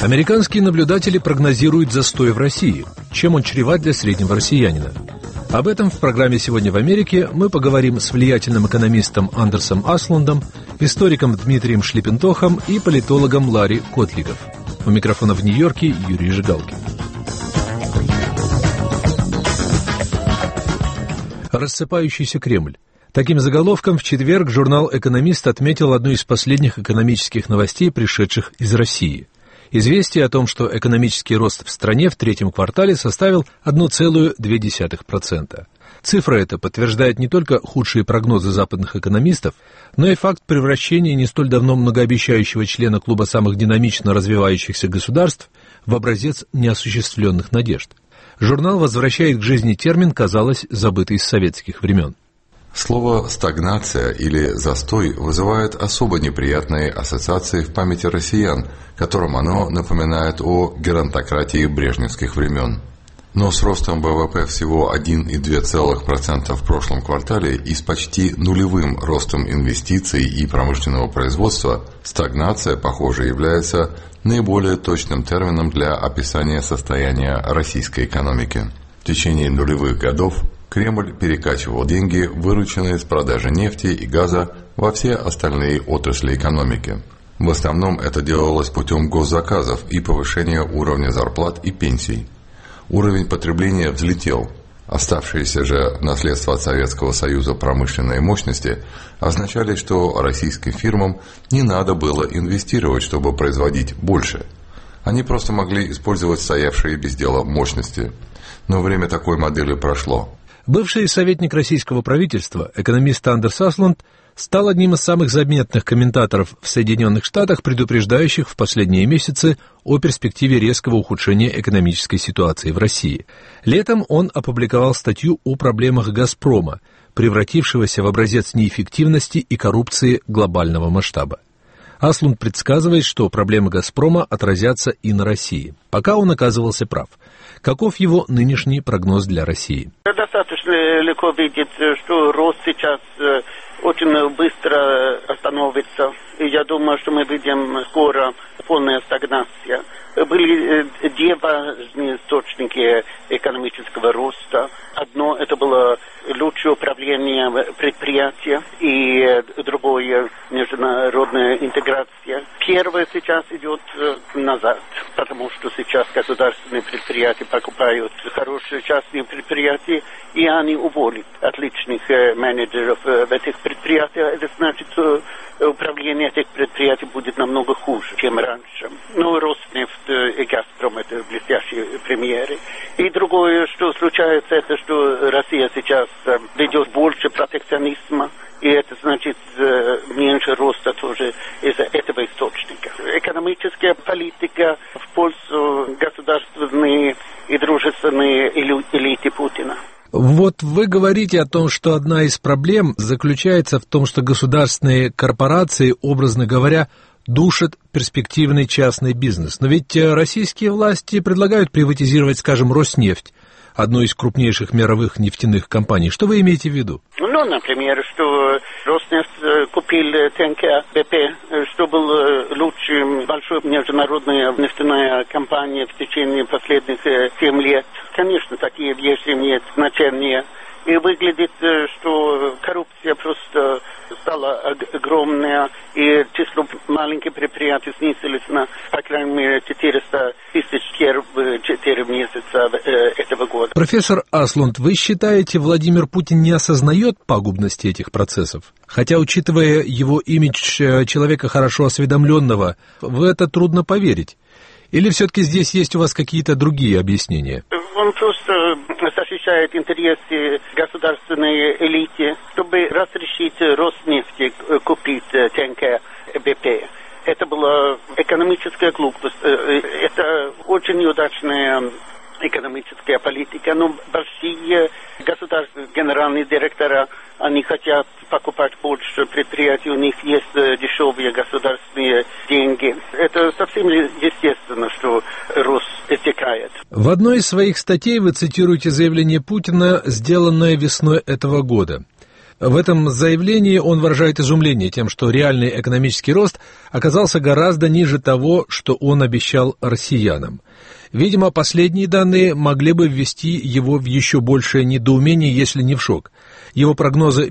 Американские наблюдатели прогнозируют застой в России. Чем он чреват для среднего россиянина? Об этом в программе «Сегодня в Америке» мы поговорим с влиятельным экономистом Андерсом Аслундом, историком Дмитрием Шлепентохом и политологом Ларри Котликов. У микрофона в Нью-Йорке Юрий Жигалкин. Рассыпающийся Кремль. Таким заголовком в четверг журнал «Экономист» отметил одну из последних экономических новостей, пришедших из России. Известие о том, что экономический рост в стране в третьем квартале составил 1,2%. Цифра эта подтверждает не только худшие прогнозы западных экономистов, но и факт превращения не столь давно многообещающего члена клуба самых динамично развивающихся государств в образец неосуществленных надежд. Журнал возвращает к жизни термин, казалось, забытый с советских времен. Слово «стагнация» или «застой» вызывает особо неприятные ассоциации в памяти россиян, которым оно напоминает о геронтократии брежневских времен. Но с ростом ВВП всего 1,2% в прошлом квартале и с почти нулевым ростом инвестиций и промышленного производства, стагнация, похоже, является наиболее точным термином для описания состояния российской экономики. В течение нулевых годов Кремль перекачивал деньги, вырученные с продажи нефти и газа, во все остальные отрасли экономики. В основном это делалось путем госзаказов и повышения уровня зарплат и пенсий. Уровень потребления взлетел. Оставшиеся же наследство от Советского Союза промышленные мощности означали, что российским фирмам не надо было инвестировать, чтобы производить больше. Они просто могли использовать стоявшие без дела мощности. Но время такой модели прошло. Бывший советник российского правительства, экономист Андерс Аслунд, стал одним из самых заметных комментаторов в Соединенных Штатах, предупреждающих в последние месяцы о перспективе резкого ухудшения экономической ситуации в России. Летом он опубликовал статью о проблемах «Газпрома», превратившегося в образец неэффективности и коррупции глобального масштаба. Аслунд предсказывает, что проблемы «Газпрома» отразятся и на России. Пока он оказывался прав. Каков его нынешний прогноз для России? Достаточно легко видеть, что рост сейчас очень быстро остановится. И я думаю, что мы видим скоро полная стагнация. Были две важные источники экономического роста. Одно – это было лучшее управление предприятия, и другое – международная интеграция. Первое сейчас идет назад, потому что сейчас государственные предприятия покупают хорошие частные предприятия, и они уволят отличных менеджеров в этих предприятиях. Это значит, что управление этих предприятий будет намного хуже, чем раньше. Но Роснефть и «Газпром» — это блестящие примеры. И другое, что случается, это что Россия сейчас ведет больше протекционизма, и это значит меньше роста тоже из-за этого источника. Экономическая политика в пользу государственной и дружественной элиты Путина. Вот вы говорите о том, что одна из проблем заключается в том, что государственные корпорации, образно говоря, душат перспективный частный бизнес. Но ведь российские власти предлагают приватизировать, скажем, Роснефть, одну из крупнейших мировых нефтяных компаний. Что вы имеете в виду? Ну, например, что Роснефть купил ТНК БП, что был лучшей большой международной нефтяной компанией в течение последних 7 лет. Конечно, такие вещи имеют значение. И выглядит, что коррупция просто стала огромная, и число маленьких предприятий снизилось на, по крайней мере, 400 тысяч в 4 месяца этого года. Профессор Аслунд, вы считаете, Владимир Путин не осознает пагубности этих процессов? Хотя, учитывая его имидж человека хорошо осведомленного, в это трудно поверить. Или все-таки здесь есть у вас какие-то другие объяснения? Он просто защищает интересы государственной элиты, чтобы разрешить Роснефти купить ТНК БП. Это была экономическая глупость. Это очень неудачная экономическая политика, но большие государственные генеральные директора, они хотят покупать больше предприятий, у них есть дешевые государственные деньги. Это совсем естественно, что рост истекает. В одной из своих статей вы цитируете заявление Путина, сделанное весной этого года. В этом заявлении он выражает изумление тем, что реальный экономический рост оказался гораздо ниже того, что он обещал россиянам. Видимо, последние данные могли бы ввести его в еще большее недоумение, если не в шок. Его прогнозы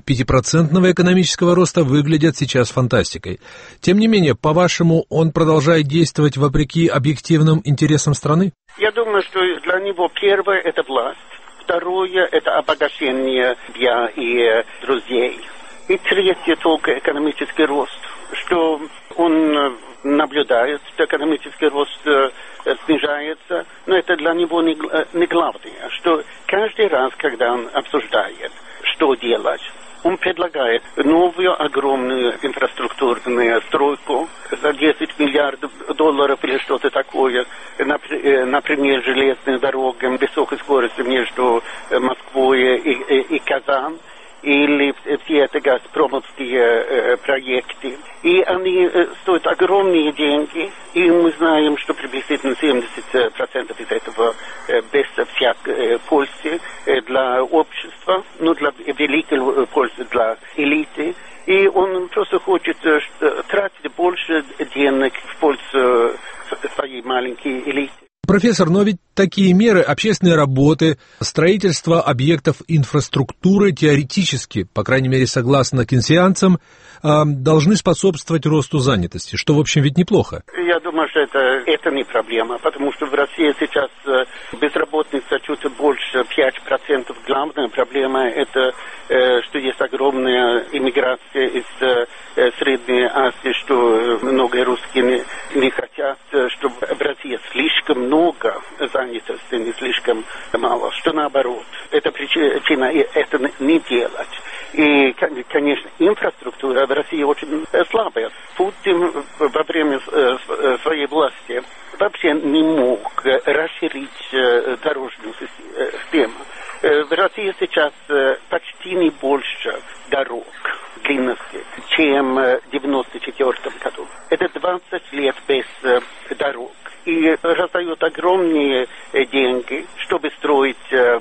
5% экономического роста выглядят сейчас фантастикой. Тем не менее, по-вашему, он продолжает действовать вопреки объективным интересам страны? Я думаю, что для него первое – это власть. Второе – это обогащение я и друзей. И третье – только экономический рост. Что он наблюдает, что экономический рост снижается, но это для него не главное. Что каждый раз, когда он обсуждает, что делать, он предлагает новую огромную инфраструктурную стройку за 10 миллиардов долларов или что-то такое. Например, железные дороги высокой скорости между Москвой и Казань. Или все это газпромовские проекты. И они стоят огромные деньги. И мы знаем, что приблизительно 70% из этого без всякой пользы для общества, но для великой пользы для элиты. И он просто хочет тратить больше денег в пользу своей маленькой элиты. Профессор, но ведь такие меры, общественные работы, строительство объектов инфраструктуры теоретически, по крайней мере согласно кейнсианцам, должны способствовать росту занятости, что в общем ведь неплохо. Я думаю, что это не проблема, потому что в России сейчас безработица чуть больше 5%. Главная проблема это, что есть огромная иммиграция из Средней Азии, что много русских не хотят, что в России слишком много занятости, не слишком мало, что наоборот. Это причина это не делать. И, конечно, инфраструктура в России очень слабая. Путин во время своей власти вообще не мог расширить дорожную систему. В России сейчас почти не больше дорог длинности, чем в 1994 году. Это 20 лет без дорог. И раздают огромные деньги, чтобы строить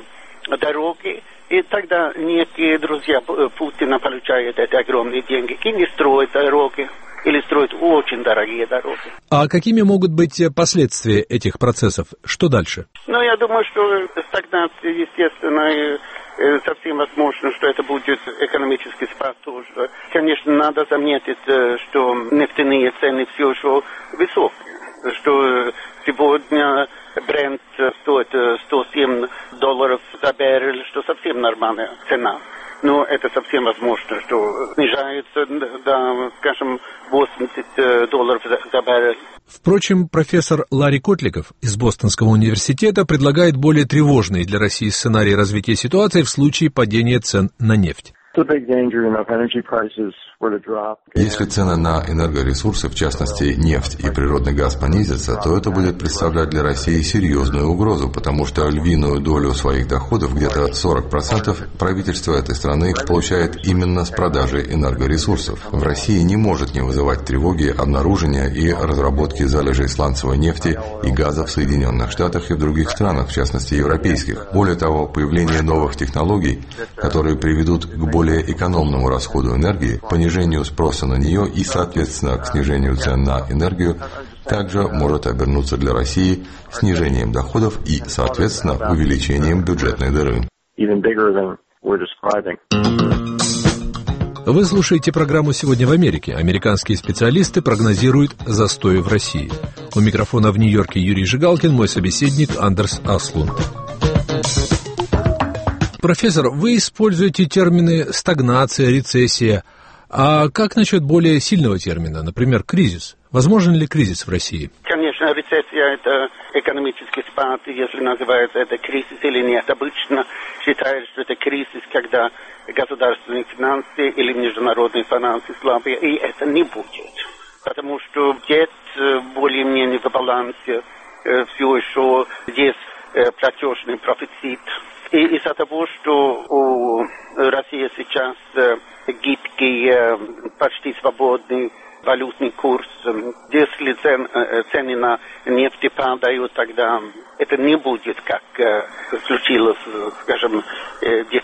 дороги. И тогда некие друзья Путина получают эти огромные деньги и не строят дороги, или строят очень дорогие дороги. А какими могут быть последствия этих процессов? Что дальше? Ну, я думаю, что стагнация, естественно, и совсем возможно, что это будет экономический спад тоже. Конечно, надо заметить, что нефтяные цены все еще высокие, что сегодня Brent стоит $107 за баррель, что совсем нормальная цена. Но это совсем возможно, что снижается до, скажем, $80 за баррель. Впрочем, профессор Ларри Котликов из Бостонского университета предлагает более тревожный для России сценарий развития ситуации в случае падения цен на нефть. Если цены на энергоресурсы, в частности нефть и природный газ, понизятся, то это будет представлять для России серьезную угрозу, потому что львиную долю своих доходов, где-то 40%, правительство этой страны получает именно с продажи энергоресурсов. В России не может не вызывать тревоги обнаружения и разработки залежей сланцевой нефти и газа в Соединенных Штатах и в других странах, в частности европейских. Более того, появление новых технологий, которые приведут к более экономному расходу энергии, понижению спроса на нее и, соответственно, к снижению цен на энергию, также может обернуться для России снижением доходов и, соответственно, увеличением бюджетной дыры. Вы слушаете программу «Сегодня в Америке». Американские специалисты прогнозируют застой в России. У микрофона в Нью-Йорке Юрий Жигалкин, мой собеседник Андерс Аслунд. Профессор, вы используете термины «стагнация», «рецессия». А как насчет более сильного термина, например, «кризис»? Возможен ли кризис в России? Конечно, рецессия – это экономический спад, если называется это кризис или нет. Обычно считают, что это кризис, когда государственные финансы или международные финансы слабые, и это не будет. Потому что где-то более-менее в балансе все еще есть платежный профицит. И из-за того, что у России сейчас гибкий, почти свободный валютный курс. Если цены на нефть падают, тогда это не будет, как случилось, скажем, в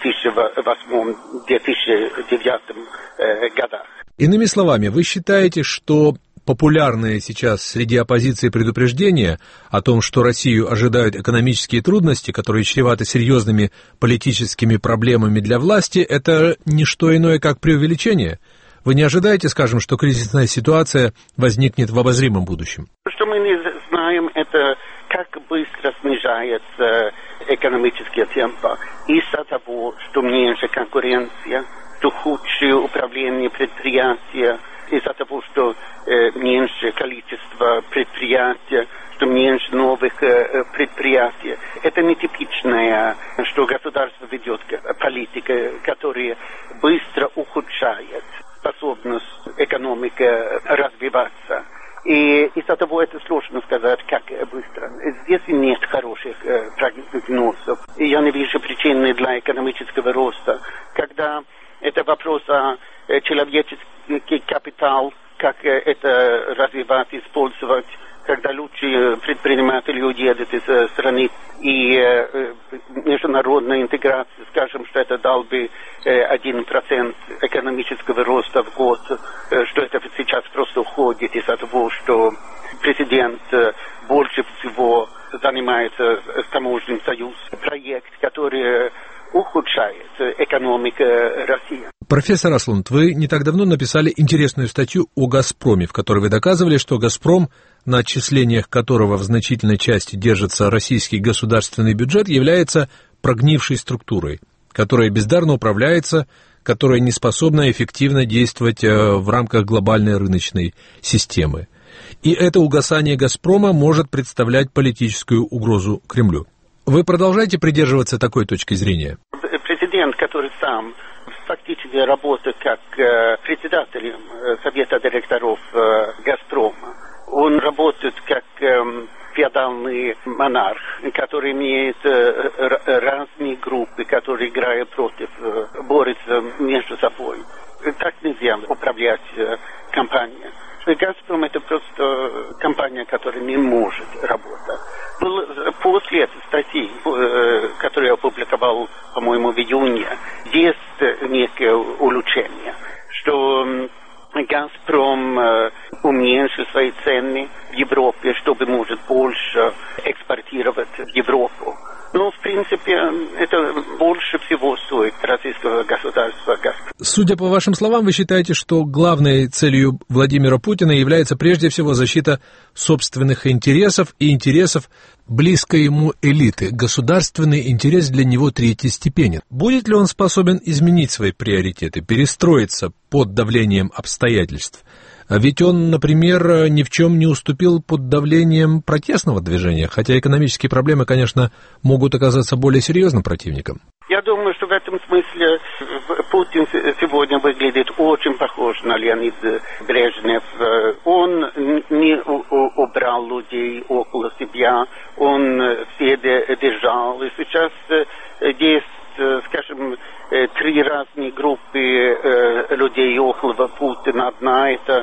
2008-2009 годах. Иными словами, вы считаете, что популярные сейчас среди оппозиции предупреждения о том, что Россию ожидают экономические трудности, которые чреваты серьезными политическими проблемами для власти, это не что иное, как преувеличение? Вы не ожидаете, скажем, что кризисная ситуация возникнет в обозримом будущем? Что мы не знаем, это как быстро снижается экономический темп из-за того, что меньше конкуренция, что худшее управление предприятия, из-за того, что меньше количество предприятий, что меньше новых предприятий. Это нетипичное, что государство ведет политика, которая быстро ухудшает способность экономики развиваться. И из-за того это сложно сказать, как быстро. Здесь нет хороших прогнозов. И я не вижу причины для экономического роста. Когда это вопрос о человеческий капитал, как это развивать, использовать, когда лучшие предприниматели уедут из страны, и международная интеграция, скажем, что это дал бы 1% экономического роста в год, что это сейчас просто уходит из-за того, что президент больше всего занимается таможенным союзом. Проект, который ухудшает экономику России. Профессор Аслунд, вы не так давно написали интересную статью о «Газпроме», в которой вы доказывали, что «Газпром», на отчислениях которого в значительной части держится российский государственный бюджет, является прогнившей структурой, которая бездарно управляется, которая не способна эффективно действовать в рамках глобальной рыночной системы. И это угасание «Газпрома» может представлять политическую угрозу Кремлю. Вы продолжаете придерживаться такой точки зрения? Президент, который сам фактически работает как председателем Совета директоров «Газпрома», он работает как феодальный монарх, который имеет разные группы, которые играют против, борются между собой. Так нельзя управлять компанией. «Газпром» — это просто компания, которая не может работать. После этой статьи, которую я опубликовал, по-моему, в июне, есть некое улучшение, что «Газпром» уменьшил свои цены в Европе, чтобы может больше экспортировать в Европу. Но, в принципе, это больше всего стоит российского государства «Газпром». Судя по вашим словам, вы считаете, что главной целью Владимира Путина является прежде всего защита собственных интересов и интересов близкой ему элиты. Государственный интерес для него третьестепенен. Будет ли он способен изменить свои приоритеты, перестроиться под давлением обстоятельств? Ведь он, например, ни в чем не уступил под давлением протестного движения, хотя экономические проблемы, конечно, могут оказаться более серьезным противником. Я думаю, что в этом смысле Путин сегодня выглядит очень похож на Леонида Брежнев. Он не убрал людей около себя, он все держал. И сейчас есть, скажем, три разные группы людей около Путина. Одна — это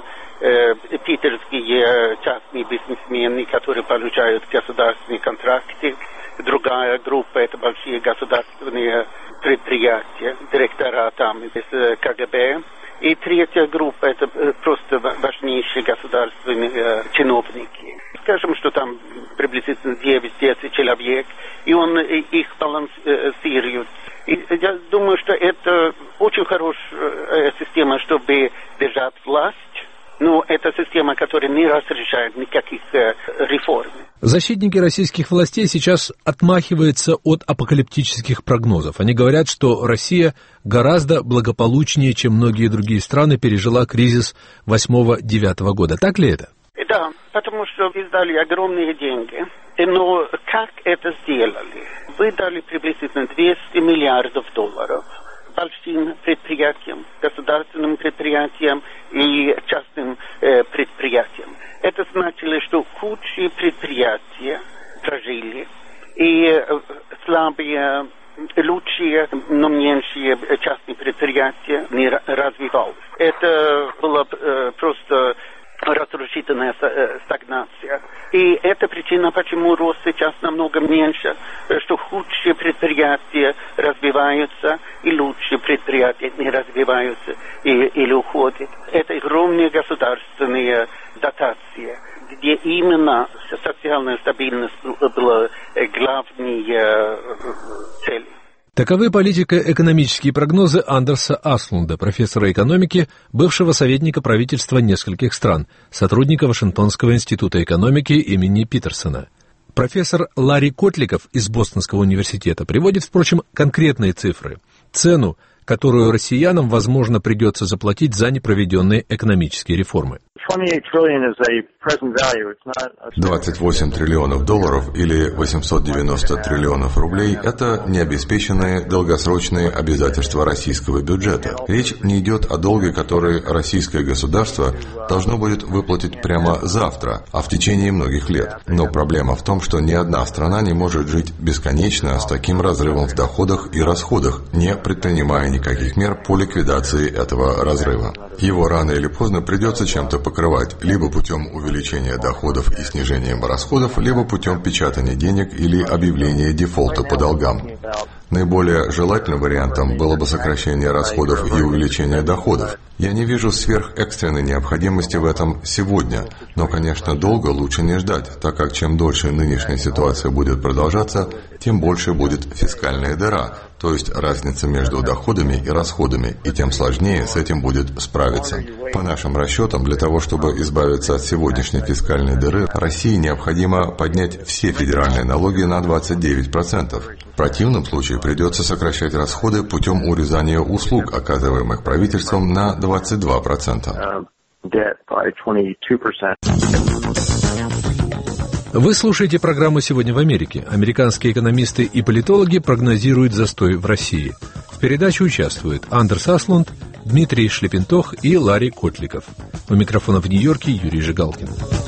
питерские частные бизнесмены, которые получают государственные контракты. Другая группа — это большие государственные предприятия, директора там из КГБ. И третья группа — это просто важнейшие государственные чиновники. Скажем, что там приблизительно 9-10 человек, и он их балансирует. И я думаю, что это очень хорошая система, чтобы держать власть. Но это система, которая не разрешает никаких реформ. Защитники российских властей сейчас отмахиваются от апокалиптических прогнозов. Они говорят, что Россия гораздо благополучнее, чем многие другие страны, пережила кризис 8-9 года. Так ли это? Да, потому что издали огромные деньги. Но как это сделали? Выдали приблизительно 200 миллиардов долларов большим предприятиям, государственным предприятиям и частным предприятиям. Это значило, что худшие предприятия прожили, и слабые, лучшие, но меньшие частные предприятия не развивались. Это была просто разрушительная стагнация. И это причина, почему рост сейчас намного меньше, что худшие предприятия развиваются, и лучшие предприятия не развиваются или уходят. Это огромные государственные дотации, где именно социальная стабильность была главной целью. Таковы политико-экономические прогнозы Андерса Аслунда, профессора экономики, бывшего советника правительства нескольких стран, сотрудника Вашингтонского института экономики имени Питерсона. Профессор Ларри Котликов из Бостонского университета приводит, впрочем, конкретные цифры. Цену, которую россиянам, возможно, придется заплатить за непроведенные экономические реформы. 28 триллионов долларов или 890 триллионов рублей – это необеспеченные долгосрочные обязательства российского бюджета. Речь не идет о долге, который российское государство должно будет выплатить прямо завтра, а в течение многих лет. Но проблема в том, что ни одна страна не может жить бесконечно с таким разрывом в доходах и расходах, не предпринимая никаких мер по ликвидации этого разрыва. Его рано или поздно придется чем-то покрывать, либо путем увеличения доходов и снижением расходов, либо путем печатания денег или объявления дефолта по долгам. Наиболее желательным вариантом было бы сокращение расходов и увеличение доходов. Я не вижу сверхэкстренной необходимости в этом сегодня, но, конечно, долго лучше не ждать, так как чем дольше нынешняя ситуация будет продолжаться, тем больше будет фискальная дыра, то есть разница между доходами и расходами, и тем сложнее с этим будет справиться. По нашим расчетам, для того, чтобы избавиться от сегодняшней фискальной дыры, России необходимо поднять все федеральные налоги на 29%. В противном случае придется сокращать расходы путем урезания услуг, оказываемых правительством, на 22%. Вы слушаете программу «Сегодня в Америке». Американские экономисты и политологи прогнозируют застой в России. В передаче участвуют Андерс Аслунд, Дмитрий Шлепентох и Ларри Котликов. У микрофона в Нью-Йорке Юрий Жигалкин.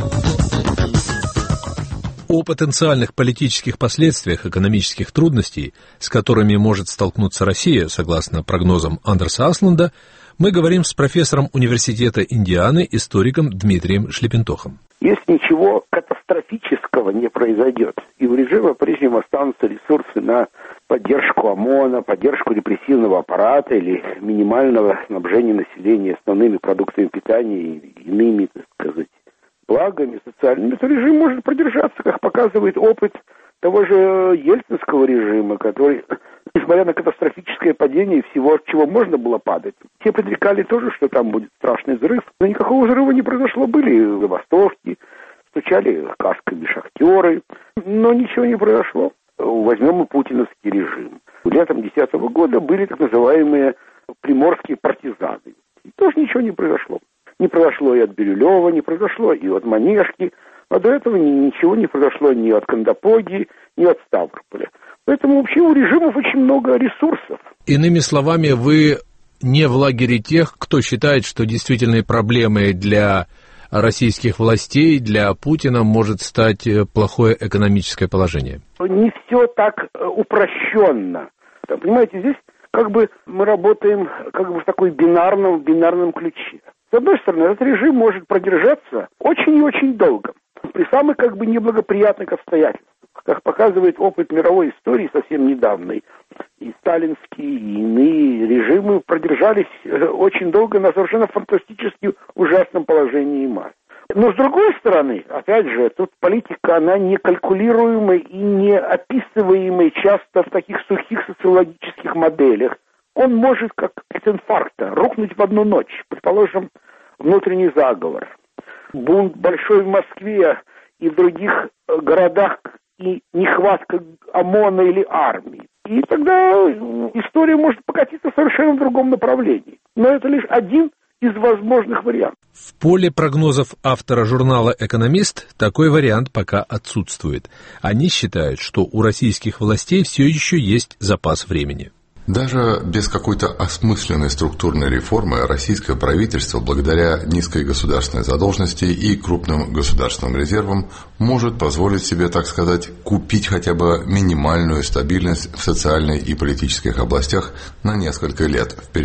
О потенциальных политических последствиях экономических трудностей, с которыми может столкнуться Россия, согласно прогнозам Андерса Аслунда, мы говорим с профессором Университета Индианы, историком Дмитрием Шлепентохом. Если ничего катастрофического не произойдет, и у режима по-прежнему останутся ресурсы на поддержку ОМОНа, поддержку репрессивного аппарата или минимального снабжения населения основными продуктами питания и иными, так сказать, благами социальными, то режим может продержаться, как показывает опыт того же ельцинского режима, который, несмотря на катастрофическое падение всего, от чего можно было падать, все предрекали тоже, что там будет страшный взрыв, но никакого взрыва не произошло. Были забастовки, стучали касками шахтеры, но ничего не произошло. Возьмем и путиновский режим. Летом 2010 года были так называемые приморские партизаны. И тоже ничего не произошло. Не произошло и от Бирюлева, не произошло и от Манежки, а до этого ничего не произошло ни от Кандапоги, ни от Ставрополя. Поэтому вообще у режимов очень много ресурсов. Иными словами, вы не в лагере тех, кто считает, что действительной проблемой для российских властей, для Путина может стать плохое экономическое положение? Не все так упрощенно. Понимаете, здесь как бы мы работаем как бы в такой бинарном ключе. С одной стороны, этот режим может продержаться очень и очень долго, при самых как бы неблагоприятных обстоятельствах. Как показывает опыт мировой истории совсем недавний, и сталинские, и иные режимы продержались очень долго на совершенно фантастически ужасном положении масс. Но с другой стороны, опять же, тут политика, она некалькулируемая и не описываемая часто в таких сухих социологических моделях. Он может, как от инфаркта, рухнуть в одну ночь. Предположим, внутренний заговор, бунт большой в Москве и в других городах, и нехватка ОМОНа или армии. И тогда история может покатиться совершенно в другом направлении. Но это лишь один из возможных вариантов. В поле прогнозов автора журнала «Экономист» такой вариант пока отсутствует. Они считают, что у российских властей все еще есть запас времени. Даже без какой-то осмысленной структурной реформы российское правительство, благодаря низкой государственной задолженности и крупным государственным резервам, может позволить себе, так сказать, купить хотя бы минимальную стабильность в социальной и политических областях на несколько лет вперед.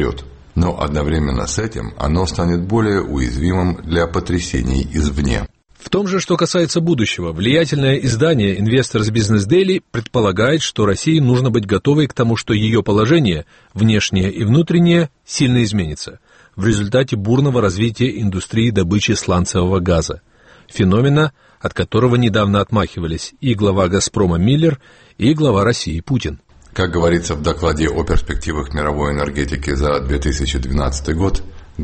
Но одновременно с этим оно станет более уязвимым для потрясений извне. В том же, что касается будущего, влиятельное издание Investors Business Daily предполагает, что России нужно быть готовой к тому, что ее положение, внешнее и внутреннее, сильно изменится в результате бурного развития индустрии добычи сланцевого газа, феномена, от которого недавно отмахивались и глава «Газпрома» Миллер, и глава России Путин. Как говорится в докладе о перспективах мировой энергетики за 2012 год, к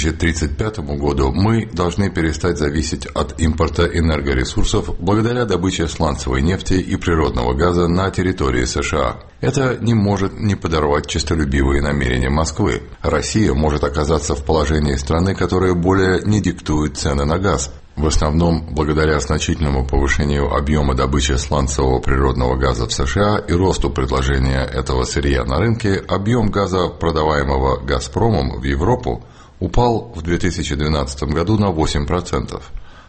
2035 году мы должны перестать зависеть от импорта энергоресурсов благодаря добыче сланцевой нефти и природного газа на территории США. Это не может не подорвать честолюбивые намерения Москвы. Россия может оказаться в положении страны, которая более не диктует цены на газ. В основном благодаря значительному повышению объема добычи сланцевого природного газа в США и росту предложения этого сырья на рынке, объем газа, продаваемого «Газпромом» в Европу, упал в 2012 году на 8%.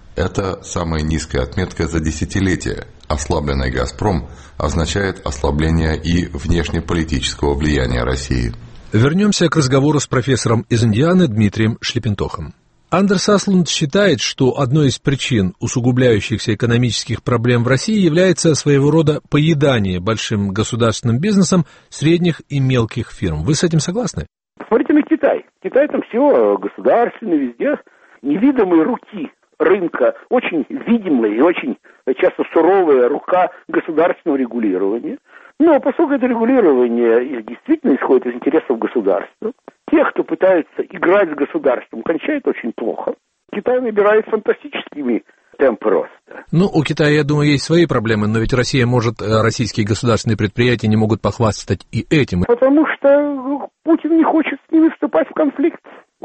Это самая низкая отметка за десятилетие. Ослабленный «Газпром» означает ослабление и внешнеполитического влияния России. Вернемся к разговору с профессором из Индианы Дмитрием Шлепентохом. Андерс Аслунд считает, что одной из причин усугубляющихся экономических проблем в России является своего рода поедание большим государственным бизнесом средних и мелких фирм. Вы с этим согласны? Смотрите на Китай. Китай там все государственное, везде невидимые руки рынка, очень видимая и очень часто суровая рука государственного регулирования. Но поскольку это регулирование действительно исходит из интересов государства, те, кто пытаются играть с государством, кончают очень плохо. Китай набирает фантастическими темпы роста. Ну, у Китая, я думаю, есть свои проблемы, но ведь российские государственные предприятия не могут похвастать и этим. Потому что Путин не хочет с ними вступать в конфликт.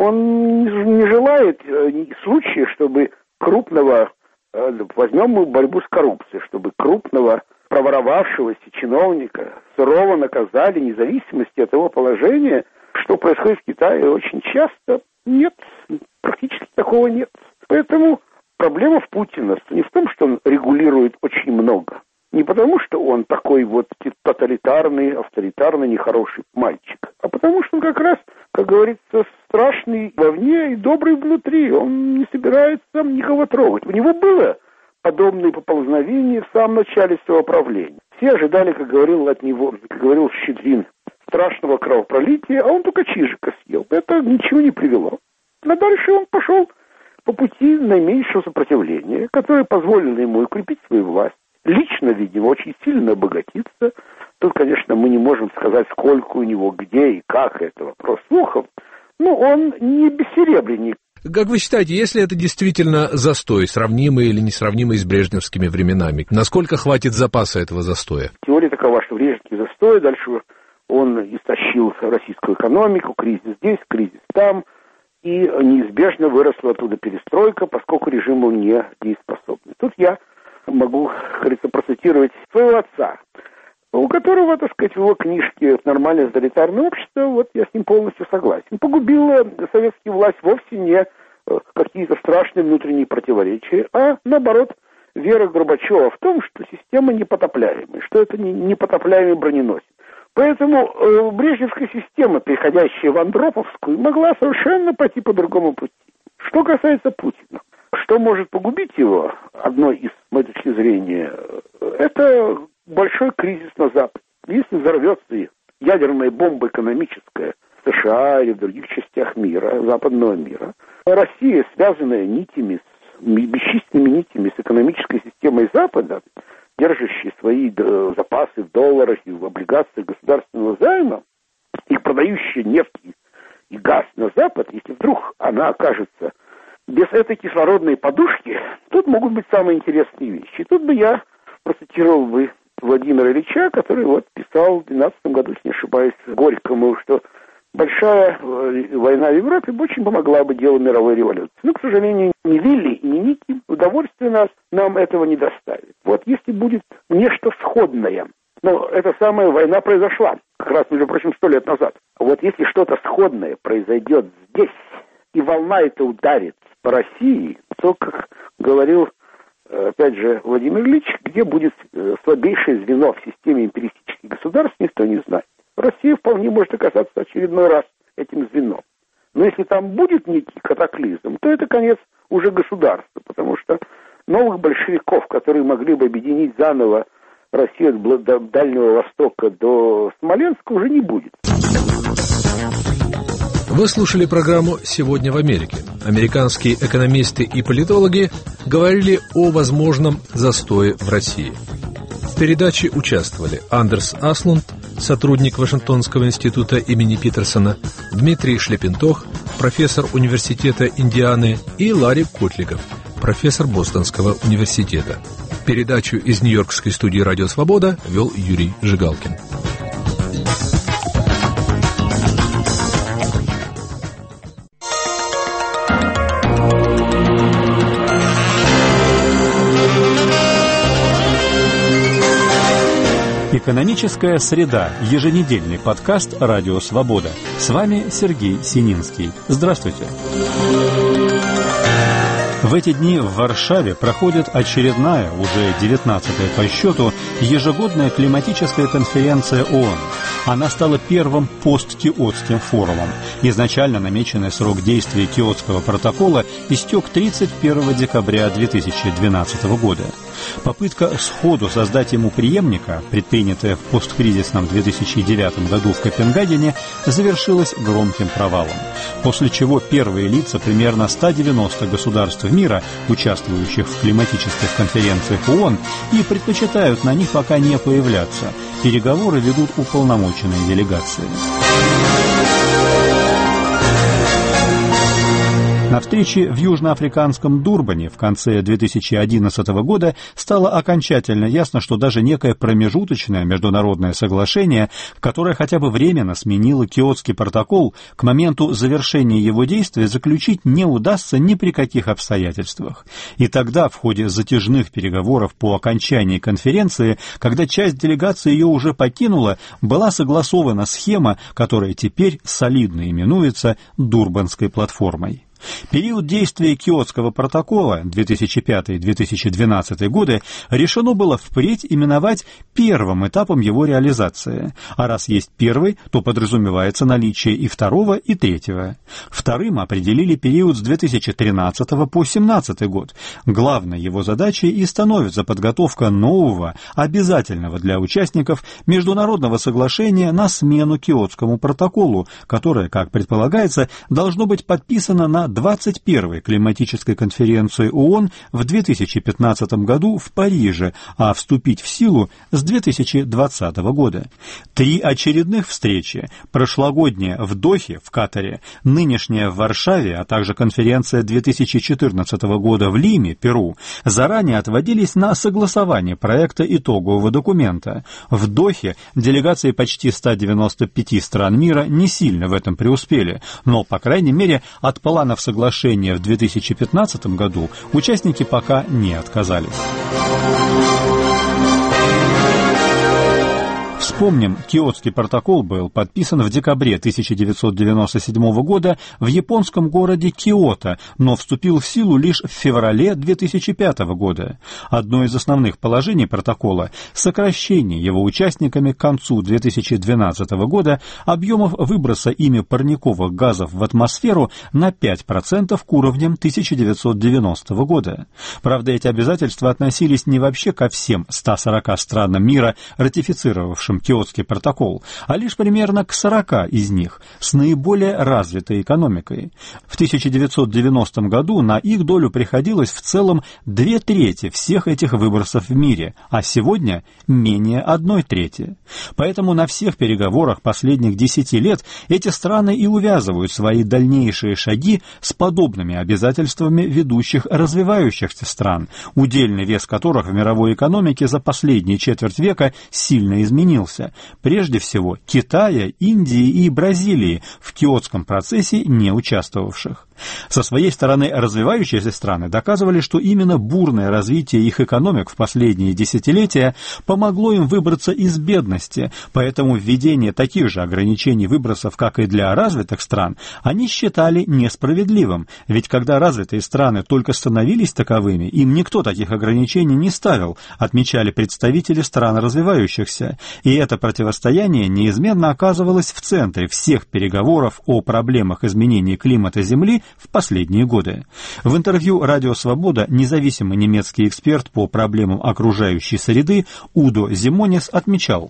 Он не желает случая, чтобы крупного, возьмем мы борьбу с коррупцией, чтобы крупного проворовавшегося чиновника сурово наказали, вне зависимости от его положения, что происходит в Китае очень часто. Нет, практически такого нет. Поэтому проблема в Путине не в том, что он регулирует очень много. Не потому, что он такой вот тоталитарный, авторитарный, нехороший мальчик, а потому, что он как раз, как говорится, страшный вовне и добрый внутри. Он не собирается никого трогать. У него было подобные поползновения в самом начале своего правления. Все ожидали, как говорил от него, как говорил Щедрин, страшного кровопролития, а он только чижика съел. Это ничего не привело. А дальше он пошел по пути наименьшего сопротивления, которое позволило ему укрепить свою власть, лично, видимо, очень сильно обогатиться. Тут, конечно, мы не можем сказать, сколько у него, где и как, это вопрос слухов. Но он не бессеребренник. Как вы считаете, если это действительно застой, сравнимый или несравнимый с брежневскими временами, насколько хватит запаса этого застоя? Теория такова, что брежневский застой, дальше он истощил российскую экономику, кризис здесь, кризис там, и неизбежно выросла оттуда перестройка, поскольку режим был не дееспособный. Тут я могу, как говорится, процитировать своего отца, у которого, так сказать, в его книжке «Нормальное тоталитарное общество», вот я с ним полностью согласен, погубила советскую власть вовсе не какие-то страшные внутренние противоречия, а, наоборот, вера Горбачева в том, что система непотопляемая, что это непотопляемый броненосец. Поэтому брежневская система, переходящая в андроповскую, могла совершенно пойти по другому пути. Что касается Путина, что может погубить его, одной из моей точки зрения, это большой кризис на Западе. Если взорвется ядерная бомба экономическая в США или в других частях мира, западного мира, Россия, связанная бесчисленными нитями с экономической системой Запада, держащие свои запасы в долларах и в облигациях государственного займа, и продающие нефть и газ на Запад, если вдруг она окажется без этой кислородной подушки, тут могут быть самые интересные вещи. И тут бы я процитировал бы Владимира Ильича, который вот писал в 2012 году, если не ошибаюсь, Горькому, что большая война в Европе очень помогла бы делу мировой революции. Но, к сожалению, ни Вилли, ни Ники удовольствия нам этого не доставит. Вот если будет нечто сходное, но эта самая война произошла, как раз, между прочим, 100 лет назад. А вот если что-то сходное произойдет здесь, и волна эта ударит по России, то, как говорил, опять же, Владимир Ильич, где будет слабейшее звено в системе империалистических государств, никто не знает. Россия вполне может оказаться очередной раз этим звеном. Но если там будет некий катаклизм, то это конец уже государства, потому что новых большевиков, которые могли бы объединить заново Россию от Дальнего Востока до Смоленска, уже не будет. Вы слушали программу «Сегодня в Америке». Американские экономисты и политологи говорили о возможном застое в России. В передаче участвовали Андерс Аслунд, сотрудник Вашингтонского института имени Питерсона, Дмитрий Шлепентох, профессор университета Индианы, и Ларри Котликов, профессор Бостонского университета. Передачу из Нью-Йоркской студии «Радио Свобода» вел Юрий Жигалкин. Экономическая среда. Еженедельный подкаст «Радио Свобода». С вами Сергей Сининский. Здравствуйте. В эти дни в Варшаве проходит очередная, уже 19-я по счету, ежегодная климатическая конференция ООН. Она стала первым посткиотским форумом. Изначально намеченный срок действия Киотского протокола истек 31 декабря 2012 года. Попытка сходу создать ему преемника, предпринятая в посткризисном 2009 году в Копенгагене, завершилась громким провалом, после чего первые лица примерно 190 государств мира, участвующих в климатических конференциях ООН, и предпочитают на них пока не появляться. Переговоры ведут уполномоченные делегации. На встрече в южноафриканском Дурбане в конце 2011 года стало окончательно ясно, что даже некое промежуточное международное соглашение, которое хотя бы временно сменило Киотский протокол, к моменту завершения его действия заключить не удастся ни при каких обстоятельствах. И тогда, в ходе затяжных переговоров по окончании конференции, когда часть делегации ее уже покинула, была согласована схема, которая теперь солидно именуется Дурбанской платформой. Период действия Киотского протокола 2005-2012 годы решено было впредь именовать первым этапом его реализации, а раз есть первый, то подразумевается наличие и второго, и третьего. Вторым определили период с 2013 по 2017 год. Главной его задачей и становится подготовка нового, обязательного для участников международного соглашения на смену Киотскому протоколу, которое, как предполагается, должно быть подписано на 21-й климатической конференции ООН в 2015 году в Париже, а вступить в силу с 2020 года. 3 очередных встречи, прошлогодняя в Дохе, в Катаре, нынешняя в Варшаве, а также конференция 2014 года в Лиме, Перу, заранее отводились на согласование проекта итогового документа. В Дохе делегации почти 195 стран мира не сильно в этом преуспели, но, по крайней мере, от планов соглашения в 2015 году участники пока не отказались. Вспомним, Киотский протокол был подписан в декабре 1997 года в японском городе Киото, но вступил в силу лишь в феврале 2005 года. Одно из основных положений протокола – сокращение его участниками к концу 2012 года объемов выброса ими парниковых газов в атмосферу на 5% к уровням 1990 года. Правда, эти обязательства относились не вообще ко всем 140 странам мира, ратифицировавшим Киотский протокол, а лишь примерно к 40 из них с наиболее развитой экономикой. В 1990 году на их долю приходилось в целом 2/3 всех этих выбросов в мире, а сегодня менее 1/3. Поэтому на всех переговорах последних 10 лет эти страны и увязывают свои дальнейшие шаги с подобными обязательствами ведущих развивающихся стран, удельный вес которых в мировой экономике за последние четверть века сильно изменился. Прежде всего Китая, Индии и Бразилии, в Киотском процессе не участвовавших. Со своей стороны, развивающиеся страны доказывали, что именно бурное развитие их экономик в последние десятилетия помогло им выбраться из бедности, поэтому введение таких же ограничений выбросов, как и для развитых стран, они считали несправедливым, ведь когда развитые страны только становились таковыми, им никто таких ограничений не ставил, отмечали представители стран развивающихся, и это противостояние неизменно оказывалось в центре всех переговоров о проблемах изменения климата Земли в последние годы. В интервью «Радио Свобода» независимый немецкий эксперт по проблемам окружающей среды Удо Зимонис отмечал: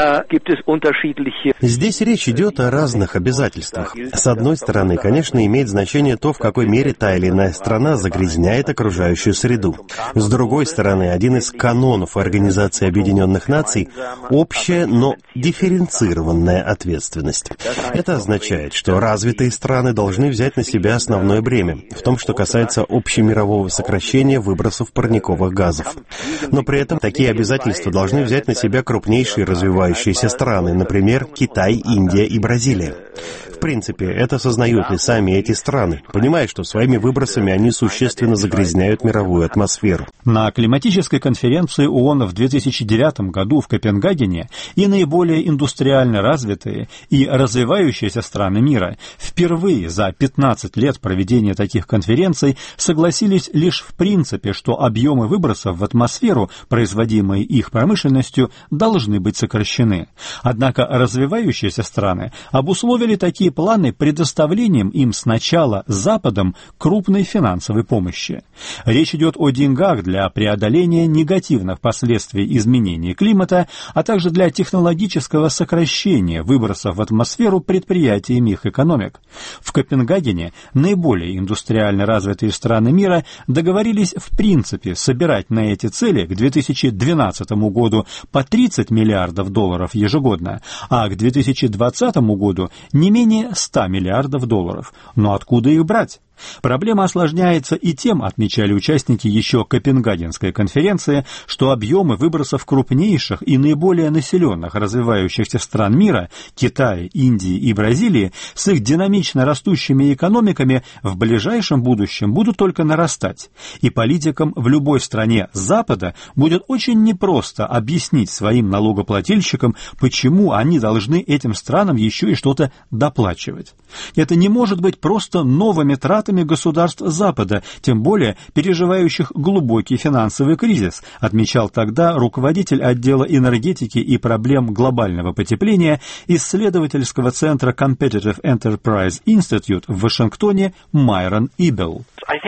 здесь речь идет о разных обязательствах. С одной стороны, конечно, имеет значение то, в какой мере та или иная страна загрязняет окружающую среду. С другой стороны, один из канонов Организации Объединенных Наций – общая, но дифференцированная ответственность. Это означает, что развитые страны должны взять на себя основное бремя в том, что касается общемирового сокращения выбросов парниковых газов. Но при этом такие обязательства должны взять на себя крупнейшие развивающиеся страны, например, Китай, Индия и Бразилия. В принципе, это сознают и сами эти страны, понимая, что своими выбросами они существенно загрязняют мировую атмосферу. На климатической конференции ООН в 2009 году в Копенгагене и наиболее индустриально развитые и развивающиеся страны мира впервые за 15 лет проведения таких конференций согласились лишь в принципе, что объемы выбросов в атмосферу, производимые их промышленностью, должны быть сокращены. Однако развивающиеся страны обусловили такие планы предоставлением им сначала Западом крупной финансовой помощи. Речь идет о деньгах для преодоления негативных последствий изменения климата, а также для технологического сокращения выбросов в атмосферу предприятиями их экономик. В Копенгагене наиболее индустриально развитые страны мира договорились в принципе собирать на эти цели к 2012 году по 30 миллиардов долларов ежегодно, а к 2020 году не менее 100 миллиардов долларов. Но откуда их брать? Проблема осложняется и тем, отмечали участники еще Копенгагенской конференции, что объемы выбросов крупнейших и наиболее населенных развивающихся стран мира – Китая, Индии и Бразилии – с их динамично растущими экономиками в ближайшем будущем будут только нарастать. И политикам в любой стране Запада будет очень непросто объяснить своим налогоплательщикам, почему они должны этим странам еще и что-то доплачивать. Это не может быть просто новыми тратами государств Запада, тем более переживающих глубокий финансовый кризис, отмечал тогда руководитель отдела энергетики и проблем глобального потепления исследовательского центра Competitive Enterprise Institute в Вашингтоне Майрон Ибел.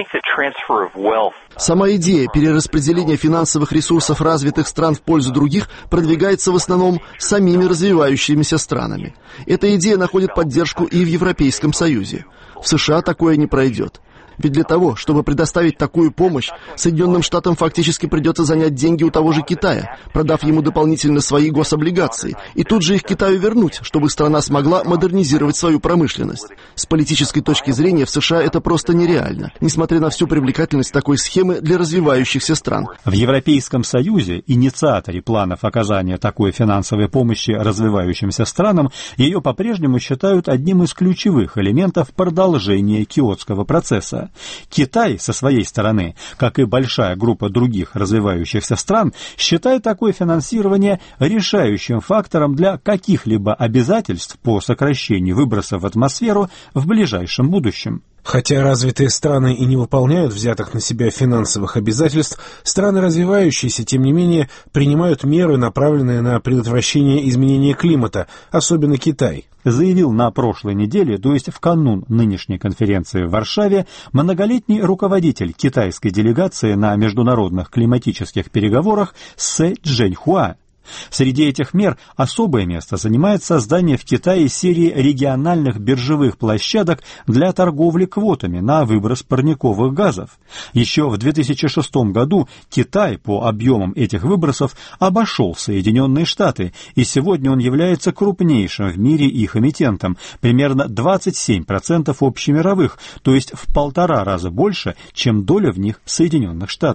Сама идея перераспределения финансовых ресурсов развитых стран в пользу других продвигается в основном самими развивающимися странами. Эта идея находит поддержку и в Европейском Союзе. В США такое не пройдет. Ведь для того, чтобы предоставить такую помощь, Соединенным Штатам фактически придется занять деньги у того же Китая, продав ему дополнительно свои гособлигации, и тут же их Китаю вернуть, чтобы страна смогла модернизировать свою промышленность. С политической точки зрения в США это просто нереально, несмотря на всю привлекательность такой схемы для развивающихся стран. В Европейском Союзе, инициаторе планов оказания такой финансовой помощи развивающимся странам, ее по-прежнему считают одним из ключевых элементов продолжения Киотского процесса. Китай, со своей стороны, как и большая группа других развивающихся стран, считает такое финансирование решающим фактором для каких-либо обязательств по сокращению выбросов в атмосферу в ближайшем будущем. Хотя развитые страны и не выполняют взятых на себя финансовых обязательств, страны развивающиеся, тем не менее, принимают меры, направленные на предотвращение изменения климата, особенно Китай. Заявил на прошлой неделе, то есть в канун нынешней конференции в Варшаве, многолетний руководитель китайской делегации на международных климатических переговорах Сэ Чжэньхуа. Среди этих мер особое место занимает создание в Китае серии региональных биржевых площадок для торговли квотами на выброс парниковых газов. Еще в 2006 году Китай по объемам этих выбросов обошел Соединенные Штаты, и сегодня он является крупнейшим в мире их эмитентом, примерно 27% общемировых, то есть в 1,5 раза больше, чем доля в них Соединенных Штатов.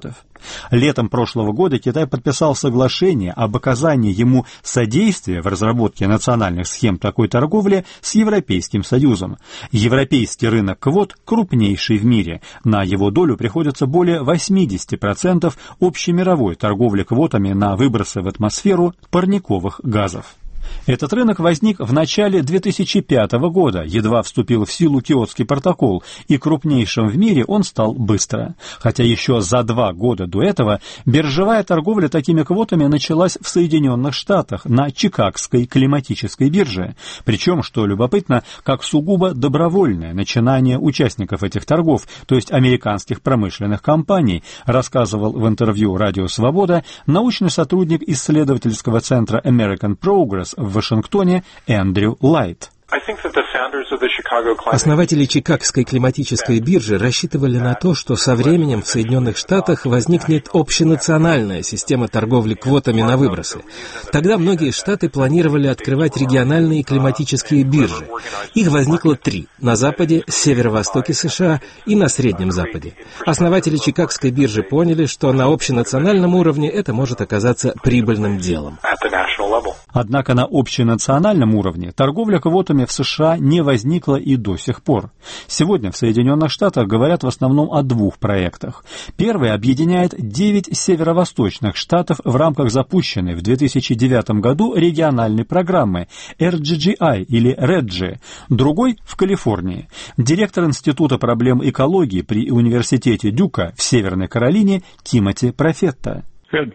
Летом прошлого года Китай подписал соглашение об оказании ему содействия в разработке национальных схем такой торговли с Европейским Союзом. Европейский рынок квот крупнейший в мире. На его долю приходится более 80% общемировой торговли квотами на выбросы в атмосферу парниковых газов. Этот рынок возник в начале 2005 года, едва вступил в силу Киотский протокол, и крупнейшим в мире он стал быстро. Хотя еще за 2 года до этого биржевая торговля такими квотами началась в Соединенных Штатах на Чикагской климатической бирже. Причем, что любопытно, как сугубо добровольное начинание участников этих торгов, то есть американских промышленных компаний, рассказывал в интервью «Радио Свобода» научный сотрудник исследовательского центра American Progress в Вашингтоне Эндрю Лайт. Основатели Чикагской климатической биржи рассчитывали на то, что со временем в Соединенных Штатах возникнет общенациональная система торговли квотами на выбросы. Тогда многие штаты планировали открывать региональные климатические биржи. Их возникло 3 – на западе, северо-востоке США и на Среднем Западе. Основатели Чикагской биржи поняли, что на общенациональном уровне это может оказаться прибыльным делом. Однако на общенациональном уровне торговля квотами в США не возникла и до сих пор. Сегодня в Соединенных Штатах говорят в основном о 2 проектах. Первый объединяет 9 северо-восточных штатов в рамках запущенной в 2009 году региональной программы RGGI или REGGI. Другой в Калифорнии. Директор Института проблем экологии при Университете Дюка в Северной Каролине Тимоти Профетта.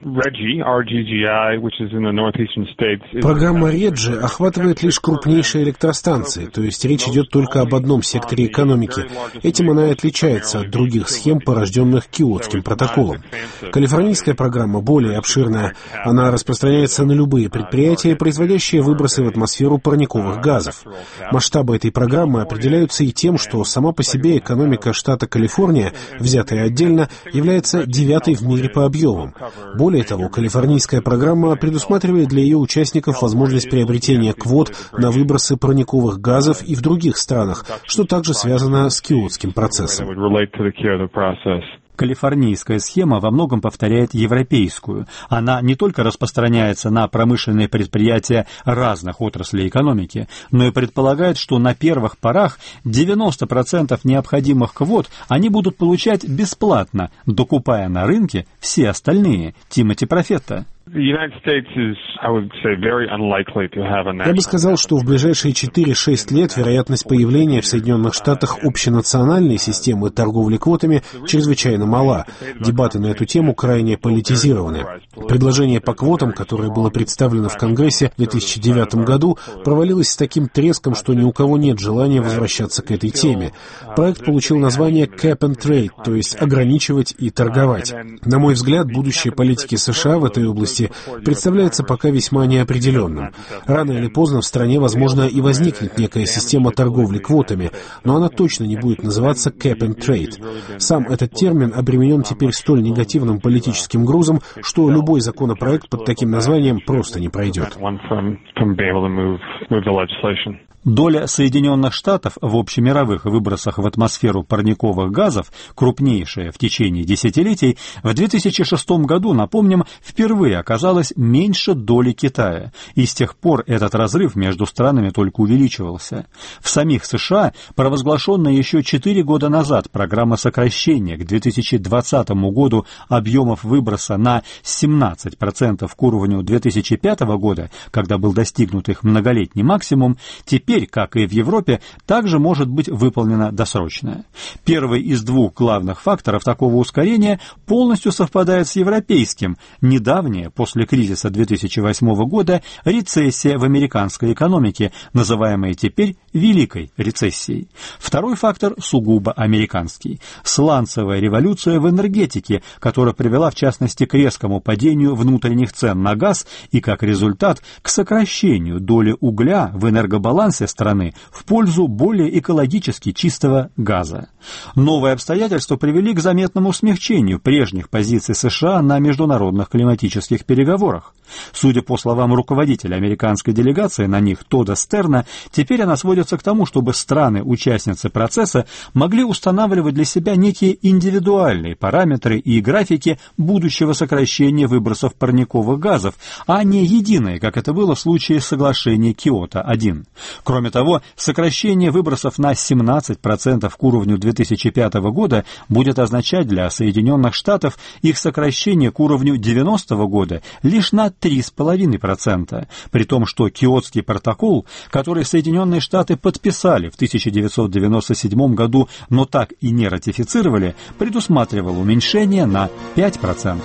Программа REGGI охватывает лишь крупнейшие электростанции, то есть речь идет только об одном секторе экономики. Этим она и отличается от других схем, порожденных Киотским протоколом. Калифорнийская программа более обширная. Она распространяется на любые предприятия, производящие выбросы в атмосферу парниковых газов. Масштабы этой программы определяются и тем, что сама по себе экономика штата Калифорния, взятая отдельно, является 9-й в мире по объемам. Более того, калифорнийская программа предусматривает для ее участников возможность приобретения квот на выбросы парниковых газов и в других странах, что также связано с Киотским процессом. Калифорнийская схема во многом повторяет европейскую. Она не только распространяется на промышленные предприятия разных отраслей экономики, но и предполагает, что на первых порах 90% необходимых квот они будут получать бесплатно, докупая на рынке все остальные. Тимоти Профетта. Я бы сказал, что в ближайшие 4-6 лет вероятность появления в Соединенных Штатах общенациональной системы торговли квотами чрезвычайно мала. Дебаты на эту тему крайне политизированы. Предложение по квотам, которое было представлено в Конгрессе в 2009 году, провалилось с таким треском, что ни у кого нет желания возвращаться к этой теме. Проект получил название Cap and Trade, то есть ограничивать и торговать. На мой взгляд, будущее политики США в этой области представляется пока весьма неопределенным. Рано или поздно в стране, возможно, и возникнет некая система торговли квотами, но она точно не будет называться Cap and Trade. Сам этот термин обременен теперь столь негативным политическим грузом, что любой законопроект под таким названием просто не пройдет. Доля Соединенных Штатов в общемировых выбросах в атмосферу парниковых газов, крупнейшая в течение десятилетий, в 2006 году, напомним, впервые оказалась меньше доли Китая, и с тех пор этот разрыв между странами только увеличивался. В самих США провозглашенная еще 4 года назад программа сокращения к 2020 году объемов выброса на 17% к уровню 2005 года, когда был достигнут их многолетний максимум, теперь, как и в Европе, также может быть выполнена досрочно. Первый из 2 главных факторов такого ускорения полностью совпадает с европейским. Недавняя, после кризиса 2008 года, рецессия в американской экономике, называемая теперь Великой рецессией. Второй фактор сугубо американский. Сланцевая революция в энергетике, которая привела в частности к резкому падению внутренних цен на газ и, как результат, к сокращению доли угля в энергобалансе квоты страны в пользу более экологически чистого газа. Новые обстоятельства привели к заметному смягчению прежних позиций США на международных климатических переговорах. Судя по словам руководителя американской делегации на них Тодда Стерна, теперь она сводится к тому, чтобы страны-участницы процесса могли устанавливать для себя некие индивидуальные параметры и графики будущего сокращения выбросов парниковых газов, а не единые, как это было в случае соглашения Киото-1. Кроме того, сокращение выбросов на 17% к уровню 2005 года будет означать для Соединенных Штатов их сокращение к уровню 90 года лишь на 3,5%, при том, что Киотский протокол, который Соединенные Штаты подписали в 1997 году, но так и не ратифицировали, предусматривал уменьшение на 5%.